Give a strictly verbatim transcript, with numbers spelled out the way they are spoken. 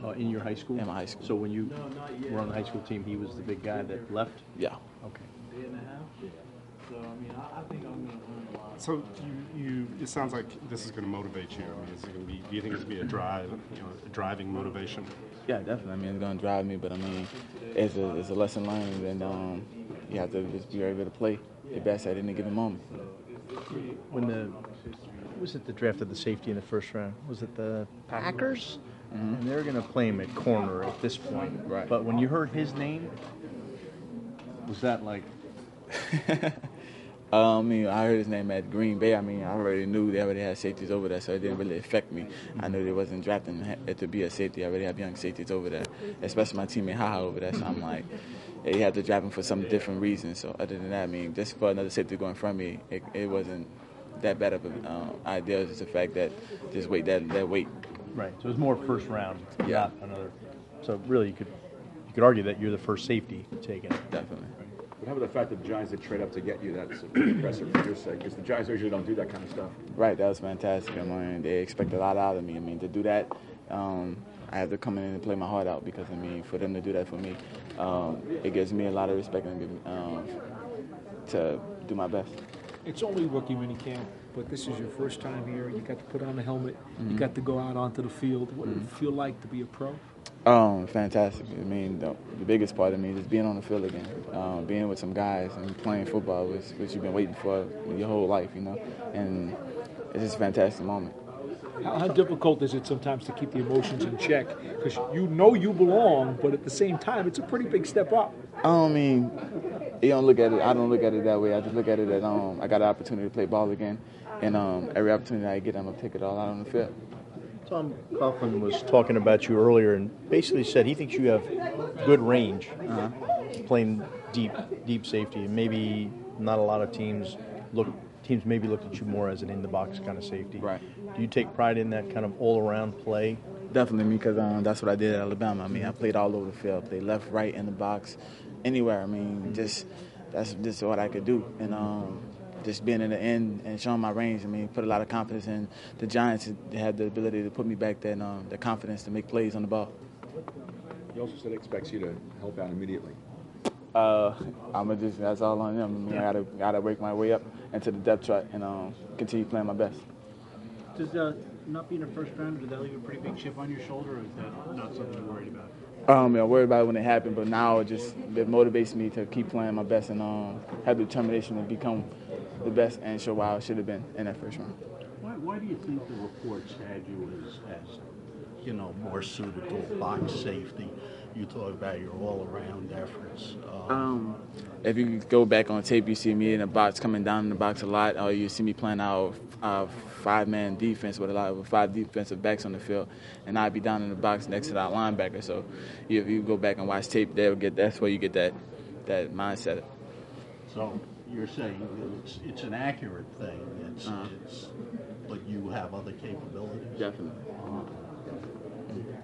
Uh, in your high school? In my high school. So when you were on the high school team, he was the big guy that left? Yeah. Okay. Day and a half. Yeah. So I mean, I, I think I'm going to learn a lot. So you, you, it sounds like this is going to motivate you. I mean, is it going to be? Do you think it's going to be a drive, you know, a driving motivation? Yeah, definitely. I mean, it's going to drive me, but I mean, it's a, it's a lesson learned, and um, you have to just be able to play your best at any given moment. When the was it the draft of the safety in the first round? Was it the Packers? Mm-hmm. And they were going to play him at corner at this point. Right. But when you heard his name, was that like? Uh, I mean, I heard his name at Green Bay. I mean, I already knew they already had safeties over there, so it didn't really affect me. I knew they wasn't drafting it to be a safety. I already have young safeties over there, especially my teammate Haha over there. So I'm like, they had to draft him for some different reason. So other than that, I mean, just for another safety going from me, it, it wasn't that bad of an uh, idea. It's just the fact that just wait that that weight. Right. So it was more first round, Yeah. not another. So really, you could you could argue that you're the first safety taken. Definitely. But how about the fact that the Giants did trade up to get you? That's impressive for your sake, because the Giants usually don't do that kind of stuff. Right, that was fantastic. I mean, they expect a lot out of me. I mean, to do that, um, I have to come in and play my heart out because, I mean, for them to do that for me, um, it gives me a lot of respect and um, to do my best. It's only rookie minicamp, but this is your first time here. You got to put on a helmet. Mm-hmm. You got to go out onto the field. What did it feel like to be a pro? Um, fantastic. I mean, the, the biggest part of me is just being on the field again, um, being with some guys and playing football, which, which you've been waiting for your whole life, you know. And it's just a fantastic moment. How, how difficult is it sometimes to keep the emotions in check? Because you know you belong, but at the same time, it's a pretty big step up. I mean, you don't look at it. I don't look at it that way. I just look at it that um, I got an opportunity to play ball again, and um, every opportunity I get, I'm gonna take it all out on the field. Tom Coughlin was talking about you earlier and basically said he thinks you have good range, uh-huh. playing deep, deep safety, and maybe not a lot of teams look. Teams maybe looked at you more as an in-the-box kind of safety. Right. Do you take pride in that kind of all-around play? Definitely, because um, that's what I did at Alabama. I mean, I played all over the field, played left, right, in the box, anywhere. I mean, just that's just what I could do, and um, just being in the end and showing my range. I mean, put a lot of confidence in the Giants. Had the ability to put me back there, and um, the confidence to make plays on the ball. He also said he expects you to help out immediately. Uh, I'm gonna just that's all on them. I mean, I gotta gotta work my way up into the depth chart and um, continue playing my best. Does uh, not being a first rounder, did that leave a pretty big chip on your shoulder, or is that not something you're worried about? Um, I'm worried about it when it happened, but now it just it motivates me to keep playing my best and um, have the determination to become the best and show why I should have been in that first round. Why, why do you think the reports had you as, as, you know, more suited to a box safety? You talk about your all-around efforts. Uh, Um, if you go back on tape, you see me in the box, coming down in the box a lot, or you see me playing our, our five-man defense with a lot of five defensive backs on the field, and I'd be down in the box next to that linebacker. So if you go back and watch tape, they'll get that's where you get that that mindset. so you're saying it's, it's an accurate thing, it's, Uh-huh. it's, but you have other capabilities? Definitely.